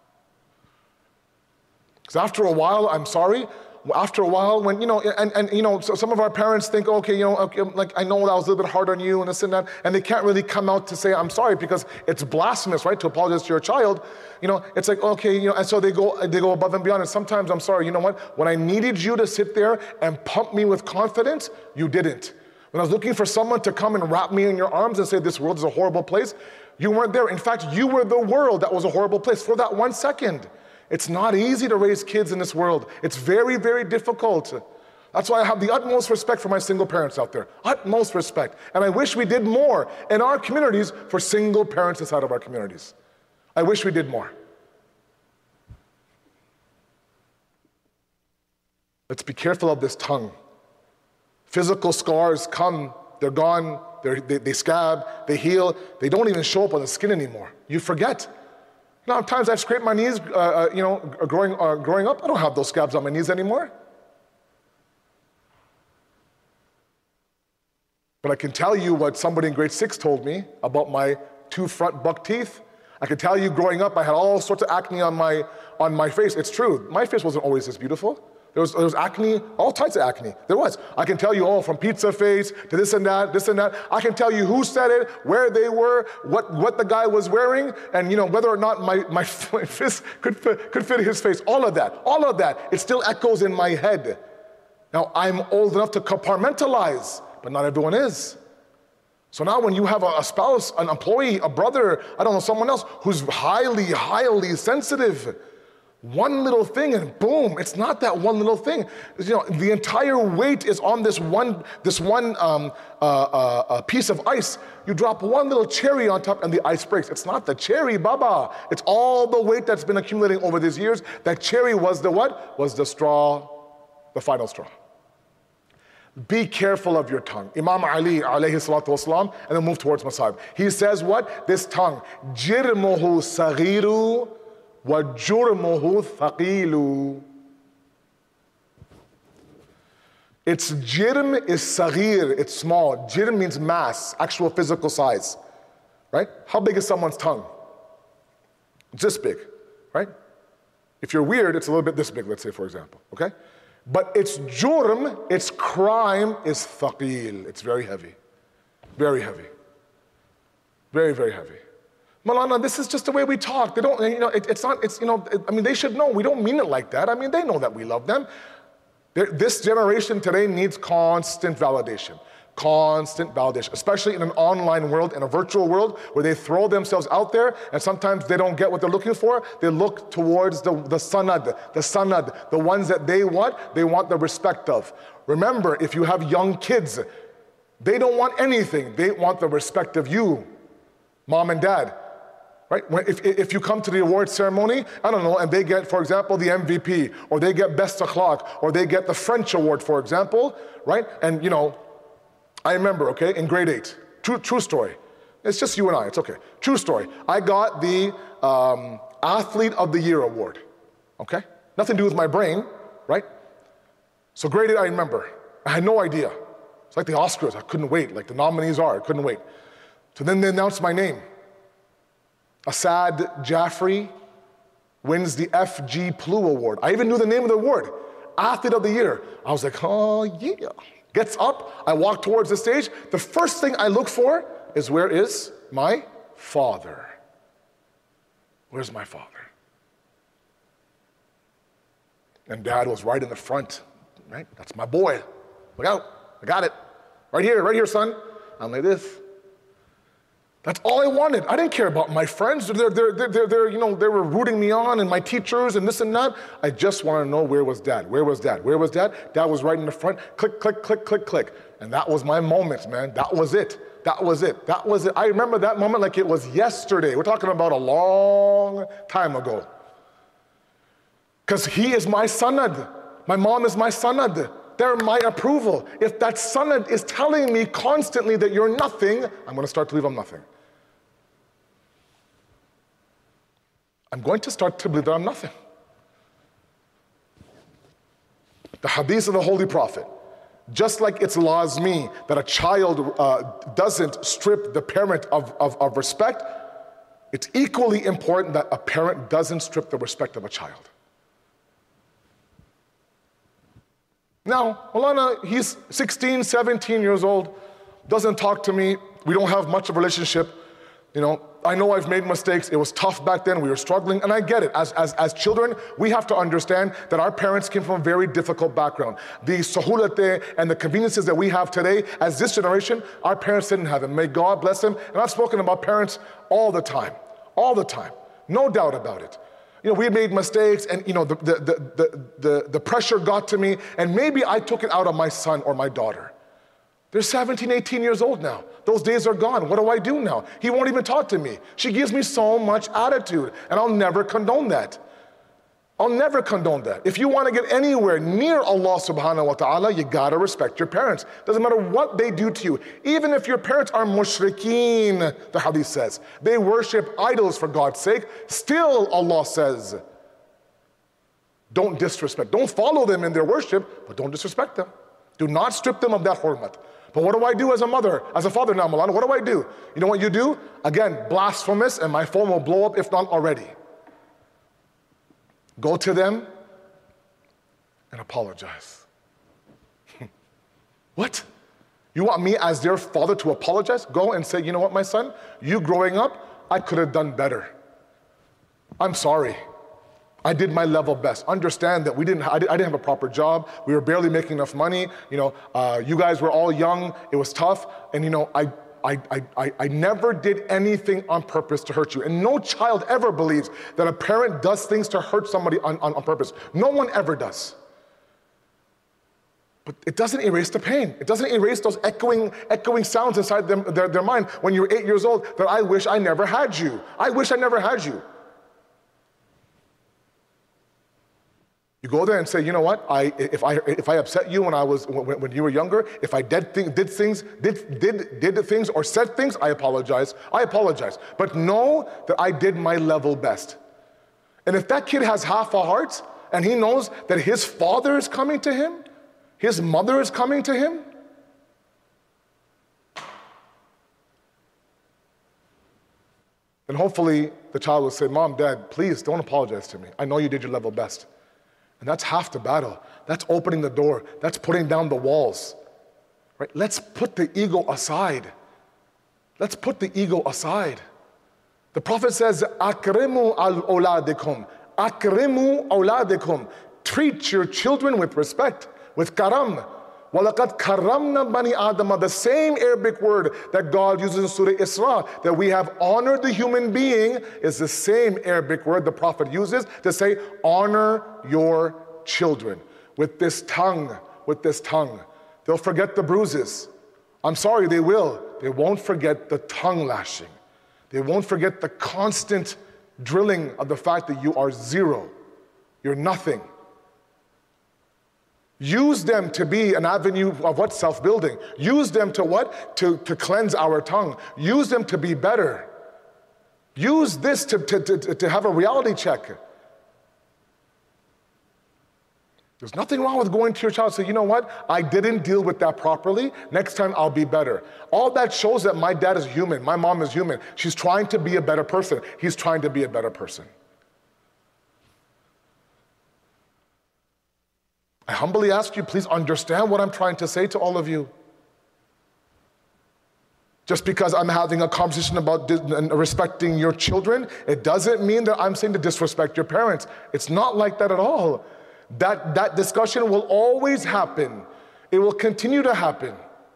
Because after a while, I'm sorry, after a while when, so some of our parents think, okay, like I know that was a little bit hard on you and this and that, and they can't really come out to say, I'm sorry, because it's blasphemous, right, to apologize to your child. It's like, okay, and so they go above and beyond. And sometimes, I'm sorry, you know what? When I needed you to sit there and pump me with confidence, you didn't. When I was looking for someone to come and wrap me in your arms and say, this world is a horrible place, you weren't there. In fact, you were the world that was a horrible place for that 1 second. It's not easy to raise kids in this world. It's very, very difficult. That's why I have the utmost respect for my single parents out there. Utmost respect. And I wish we did more in our communities for single parents inside of our communities. I wish we did more. Let's be careful of this tongue. Physical scars come, they're gone. they scab, they heal. They don't even show up on the skin anymore. You forget. Now, times I've scraped my knees, growing up. I don't have those scabs on my knees anymore. But I can tell you what somebody in grade 6 told me about my 2 front buck teeth. I can tell you growing up, I had all sorts of acne on my face. It's true. My face wasn't always this beautiful. There was acne, all types of acne. There was. I can tell you from pizza face to this and that, this and that. I can tell you who said it, where they were, what the guy was wearing, and whether or not my fist could fit his face. All of that. It still echoes in my head. Now, I'm old enough to compartmentalize, but not everyone is. So now when you have a spouse, an employee, a brother, I don't know, someone else who's highly, highly sensitive, one little thing and boom, it's not that one little thing. The entire weight is on this one piece of ice. You drop one little cherry on top and the ice breaks. It's not the cherry, Baba. It's all the weight that's been accumulating over these years. That cherry was the what? Was the straw, the final straw. Be careful of your tongue. Imam Ali, alayhi salatu wasalam, and then move towards Masahib. He says what? This tongue, jirmuhu saghiru wa jurmuhu thaqilu. Its jirm is saghir, it's small. Jirm means mass, actual physical size, right? How big is someone's tongue? It's this big, right? If you're weird, it's a little bit this big, let's say, for example, okay? But its jurm, its crime, is thaqil. It's very heavy. Very heavy. Very, very heavy. Malana, this is just the way we talk. They don't, they should know. We don't mean it like that. I mean, they know that we love them. This generation today needs constant validation. Constant validation, especially in an online world, in a virtual world, where they throw themselves out there, and sometimes they don't get what they're looking for. They look towards the sanad, the ones that they want the respect of. Remember, if you have young kids, they don't want anything. They want the respect of you, mom and dad. Right? If you come to the award ceremony, I don't know, and they get, for example, the MVP, or they get Best Akhlaq, or they get the French award, for example, right? And I remember, okay, in grade 8, true story. It's just you and I, it's okay. True story. I got the Athlete of the Year award, okay? Nothing to do with my brain, right? So grade 8, I remember. I had no idea. It's like the Oscars, I couldn't wait. Like the nominees are, I couldn't wait. So then they announced my name. Asad Jaffrey wins the FG Plu award. I even knew the name of the award, Athlete of the Year. I was like, oh yeah. Gets up, I walk towards the stage. The first thing I look for is, where is my father? Where's my father? And dad was right in the front, right? That's my boy. Look out, I got it. Right here, son. I'm like this. That's all I wanted. I didn't care about my friends. They were rooting me on, and my teachers and this and that. I just wanted to know, where was dad? Where was dad? Where was dad? Dad was right in the front. Click, click, click, click, click. And that was my moment, man. That was it. That was it. That was it. I remember that moment like it was yesterday. We're talking about a long time ago. Because he is my sanad. My mom is my sanad. They're my approval. If that sanad is telling me constantly that you're nothing, I'm going to start to believe I'm nothing. I'm going to start to believe that I'm nothing. The hadith of the Holy Prophet, just like it's lazmi that a child doesn't strip the parent of respect, it's equally important that a parent doesn't strip the respect of a child. Now, Maulana, he's 16, 17 years old, doesn't talk to me. We don't have much of a relationship. I know I've made mistakes. It was tough back then. We were struggling, and I get it. As children, we have to understand that our parents came from a very difficult background. The sahulate and the conveniences that we have today, as this generation, our parents didn't have them. May God bless them. And I've spoken about parents all the time, no doubt about it. We made mistakes, and the pressure got to me, and maybe I took it out on my son or my daughter. They're 17, 18 years old now. Those days are gone. What do I do now? He won't even talk to me. She gives me so much attitude, and I'll never condone that. I'll never condone that. If you want to get anywhere near Allah subhanahu wa ta'ala, you gotta respect your parents. Doesn't matter what they do to you. Even if your parents are mushrikeen, the hadith says, they worship idols for God's sake, still Allah says, don't disrespect. Don't follow them in their worship, but don't disrespect them. Do not strip them of that hurmat. But what do I do as a mother, as a father now, Malana? What do I do? You know what you do? Again, blasphemous, and my phone will blow up if not already. Go to them and apologize. What? You want me as their father to apologize? Go and say, you know what, my son? You growing up, I could have done better. I'm sorry. I did my level best. Understand that I didn't have a proper job. We were barely making enough money. You guys were all young. It was tough. And I never did anything on purpose to hurt you. And no child ever believes that a parent does things to hurt somebody on purpose. No one ever does. But it doesn't erase the pain. It doesn't erase those echoing sounds inside their mind when you're 8 years old that I wish I never had you. I wish I never had you. You go there and say, you know what? If I upset you when you were younger, if I did things or said things, I apologize. I apologize. But know that I did my level best. And if that kid has half a heart and he knows that his father is coming to him, his mother is coming to him, then hopefully the child will say, Mom, Dad, please don't apologize to me. I know you did your level best. And that's half the battle. That's opening the door. That's putting down the walls. Right? Let's put the ego aside. Let's put the ego aside. The Prophet says, Akrimu al-awladikum. Akrimu awladikum. Treat your children with respect, with karam. وَلَقَدْ كَرَّمْنَا بَنِي آدَمَ. The same Arabic word that God uses in Surah Isra, that we have honored the human being, is the same Arabic word the Prophet uses to say, honor your children. With this tongue, they'll forget the bruises. I'm sorry, they will. They won't forget the tongue lashing. They won't forget the constant drilling of the fact that you are zero. You're nothing. Use them to be an avenue of what? Self-building. Use them to what? To cleanse our tongue. Use them to be better. Use this to have a reality check. There's nothing wrong with going to your child and say, you know what? I didn't deal with that properly. Next time I'll be better. All that shows that my dad is human. My mom is human. She's trying to be a better person. He's trying to be a better person. I humbly ask you, please understand what I'm trying to say to all of you. Just because I'm having a conversation about respecting your children, it doesn't mean that I'm saying to disrespect your parents. It's not like that at all. That discussion will always happen. It will continue to happen.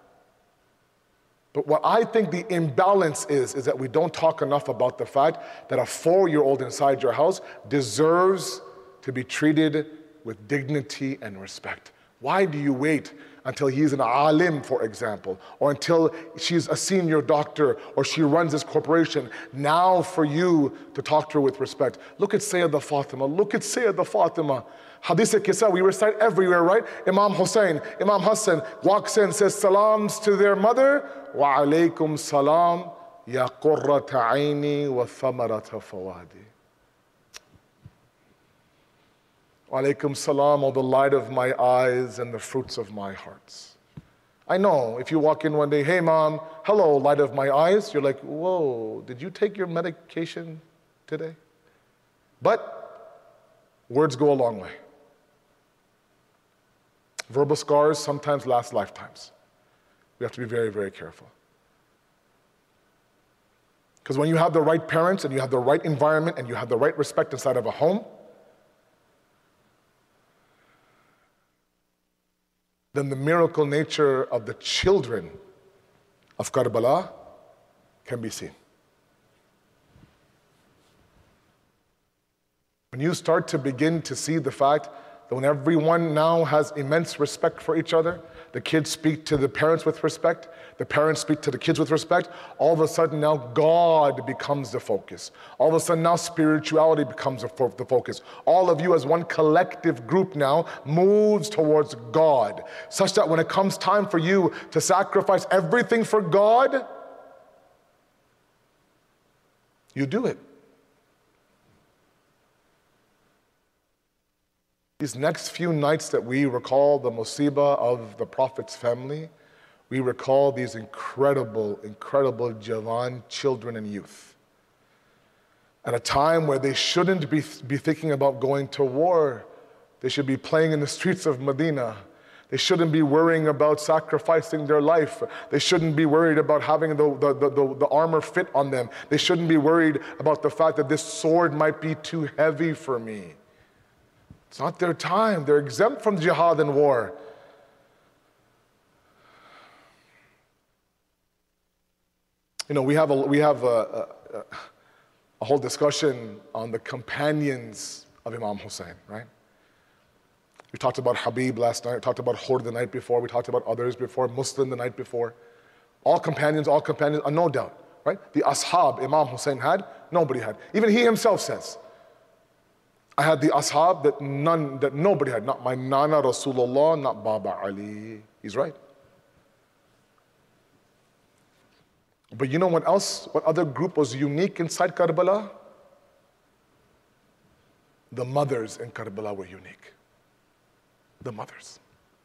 But what I think the imbalance is that we don't talk enough about the fact that a 4-year-old inside your house deserves to be treated with dignity and respect. Why do you wait until he's an alim, for example, or until she's a senior doctor or she runs this corporation, now for you to talk to her with respect? Look at Sayyidah Fatima. Look at Sayyidah Fatima. Hadith al-Kisa, we recite everywhere, right? Imam Hussein, Imam Hassan walks in, says salams to their mother. Wa alaykum salam, ya qurrata aini wa thamarata fawadi. Walaikum salam, O the light of my eyes and the fruits of my hearts. I know, if you walk in one day, hey mom, hello, light of my eyes, you're like, whoa, did you take your medication today? But words go a long way. Verbal scars sometimes last lifetimes. We have to be very, very careful. Because when you have the right parents and you have the right environment and you have the right respect inside of a home, then the miracle nature of the children of Karbala can be seen. When you start to begin to see the fact when everyone now has immense respect for each other, the kids speak to the parents with respect, the parents speak to the kids with respect, all of a sudden now God becomes the focus. All of a sudden now spirituality becomes the focus. All of you as one collective group now moves towards God, such that when it comes time for you to sacrifice everything for God, you do it. These next few nights that we recall the musibah of the Prophet's family, we recall these incredible, incredible Jawan children and youth. At a time where they shouldn't be thinking about going to war. They should be playing in the streets of Medina. They shouldn't be worrying about sacrificing their life. They shouldn't be worried about having the armor fit on them. They shouldn't be worried about the fact that this sword might be too heavy for me. It's not their time. They're exempt from jihad and war. You know, we have a whole discussion on the companions of Imam Hussein, right? We talked about Habib last night, we talked about Hur the night before, we talked about others before, Muslim the night before. All companions, no doubt, right? The ashab Imam Hussein had, nobody had. Even he himself says, I had the ashab that nobody had, not my Nana Rasulullah, not Baba Ali. He's right. But you know what else? What other group was unique inside Karbala? The mothers in Karbala were unique. The mothers.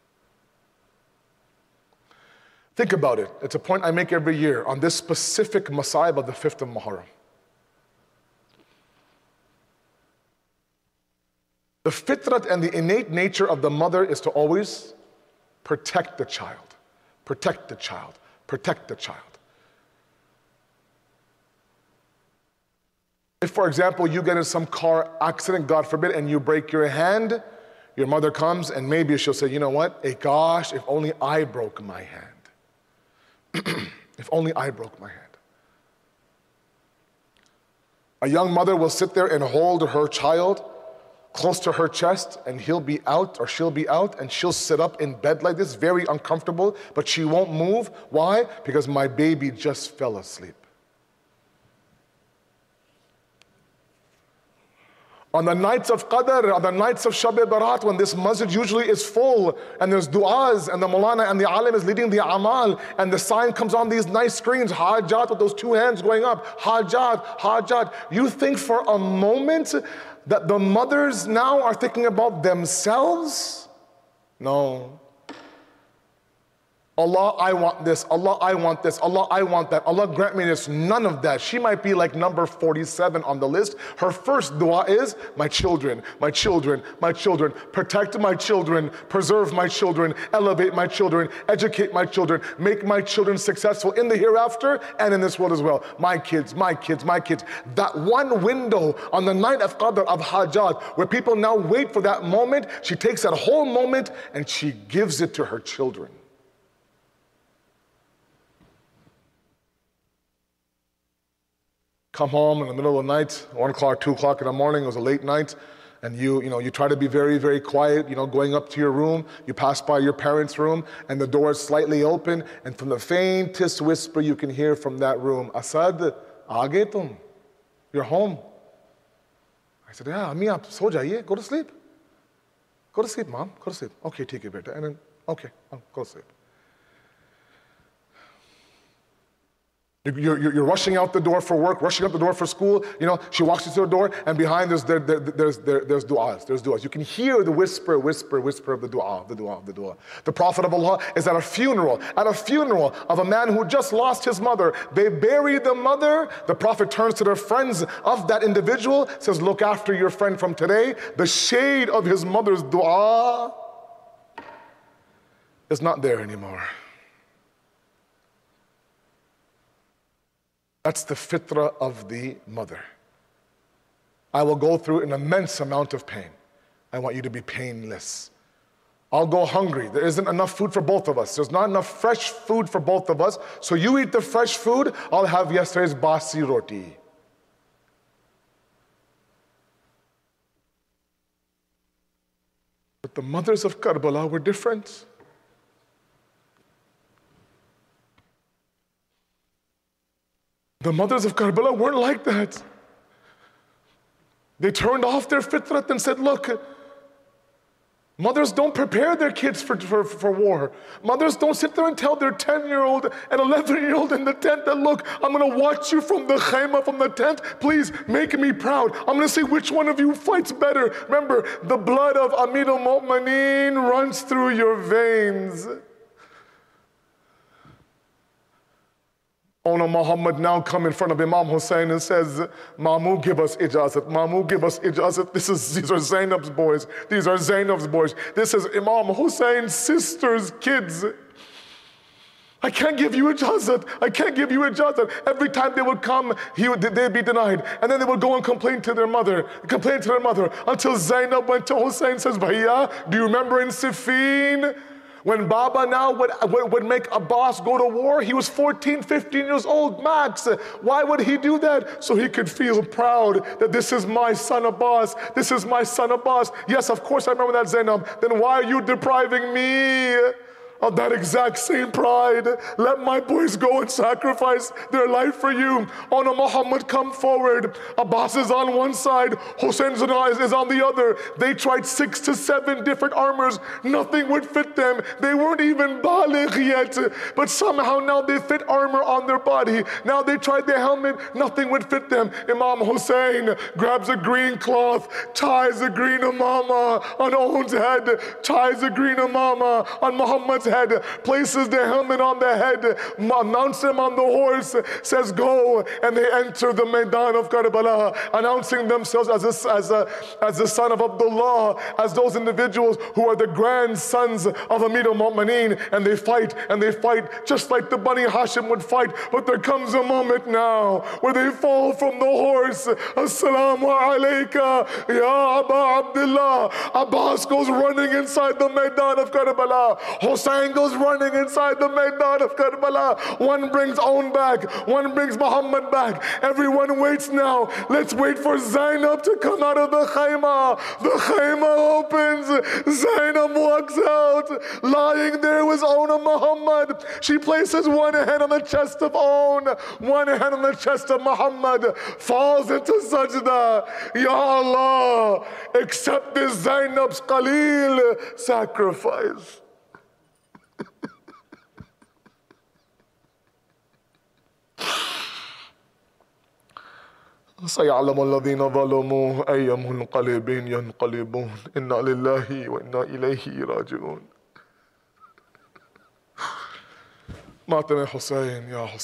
Think about it. It's a point I make every year on this specific Masayib of the 5th of Muharram. The fitrat and the innate nature of the mother is to always protect the child, protect the child, protect the child. If, for example, you get in some car accident, God forbid, and you break your hand, your mother comes and maybe she'll say, you know what? Hey, gosh, if only I broke my hand. If only I broke my hand. A young mother will sit there and hold her child close to her chest, and he'll be out or she'll be out, and she'll sit up in bed like this, very uncomfortable, but she won't move. Why? Because my baby just fell asleep. On the nights of Qadr, on the nights of Shab Barat, when this masjid usually is full and there's du'as and the Mulana and the Alim is leading the Amal and the sign comes on these nice screens, Hajat, with those two hands going up, Hajat, Hajat. You think for a moment that the mothers now are thinking about themselves? No. Allah, I want this. Allah, I want this. Allah, I want that. Allah, grant me this. None of that. She might be like number 47 on the list. Her first dua is, my children, my children, my children. Protect my children. Preserve my children. Elevate my children. Educate my children. Make my children successful in the hereafter and in this world as well. My kids, my kids, my kids. That one window on the night of Qadr, of Hajat, where people now wait for that moment, she takes that whole moment and she gives it to her children. Come home in the middle of the night, 1 o'clock, 2 o'clock in the morning, it was a late night, and you try to be very, very quiet, going up to your room, you pass by your parents' room, and the door is slightly open, and from the faintest whisper you can hear from that room, Asad, aage tum, you're home. I said, yeah, Ami, aap so jaiye, go to sleep. Go to sleep, mom, go to sleep. Okay, theek hai beta, and then, okay, I'll go to sleep. You're rushing out the door for work, rushing out the door for school. She walks into the door, and behind there's du'as. There's du'as. You can hear the whisper of the du'a. The Prophet of Allah is at a funeral of a man who just lost his mother. They bury the mother. The Prophet turns to the friends of that individual, says, look after your friend from today. The shade of his mother's du'a is not there anymore. That's the fitrah of the mother. I will go through an immense amount of pain. I want you to be painless. I'll go hungry. There isn't enough food for both of us. There's not enough fresh food for both of us. So you eat the fresh food, I'll have yesterday's basi roti. But the mothers of Karbala were different. The mothers of Karbala weren't like that. They turned off their fitrat and said, look, mothers don't prepare their kids for war. Mothers don't sit there and tell their 10-year-old and 11-year-old in the tent that, look, I'm going to watch you from the khayma, from the tent. Please make me proud. I'm going to see which one of you fights better. Remember, the blood of Amir al-Mu'mineen runs through your veins. Ona Muhammad now come in front of Imam Hussein and says, Mamu, give us ijazat. Mamu, give us ijazat. These are Zainab's boys. These are Zainab's boys. This is Imam Hussein's sister's kids. I can't give you ijazat. I can't give you ijazat. Every time they would come, they'd be denied. And then they would go and complain to their mother, until Zainab went to Hussein and says, Bhaiya, do you remember in Siffin? When Baba now would make Abbas go to war, he was 14, 15 years old, max. Why would he do that? So he could feel proud that this is my son Abbas. This is my son Abbas. Yes, of course I remember that, Zainab. Then why are you depriving me of that exact same pride? Let my boys go and sacrifice their life for you. Ona Muhammad, come forward. Abbas is on one side, Hussein is on the other. They tried 6 to 7 different armors. Nothing would fit them. They weren't even baligh yet, but somehow now they fit armor on their body. Now they tried the helmet, nothing would fit them. Imam Hussein grabs a green cloth, ties a green imama on Owen's head, ties a green imama on Muhammad's head, places the helmet on the head, mounts him on the horse, says go, and they enter the Maidan of Karbala, announcing themselves as the son of Abdullah, as those individuals who are the grandsons of Amir al-Mu'mineen, and they fight just like the Bani Hashim would fight. But there comes a moment now where they fall from the horse. Assalamu alayka ya Aba Abdullah. Abbas goes running inside the Maidan of Karbala. Hussein goes running inside the Maidan of Karbala. One brings Own back, one brings Muhammad back. Everyone waits now. Let's wait for Zainab to come out of the khayma. The khayma opens. Zainab walks out. Lying there was Ona Muhammad. She places one hand on the chest of Own, one hand on the chest of Muhammad, falls into sajda. Ya Allah, accept this Zainab's Khalil sacrifice. سيعلم الذين ظلموا أي منقلب ينقلبون إنا لله وإنا إليه راجعون. ماتم حسين يا حسين.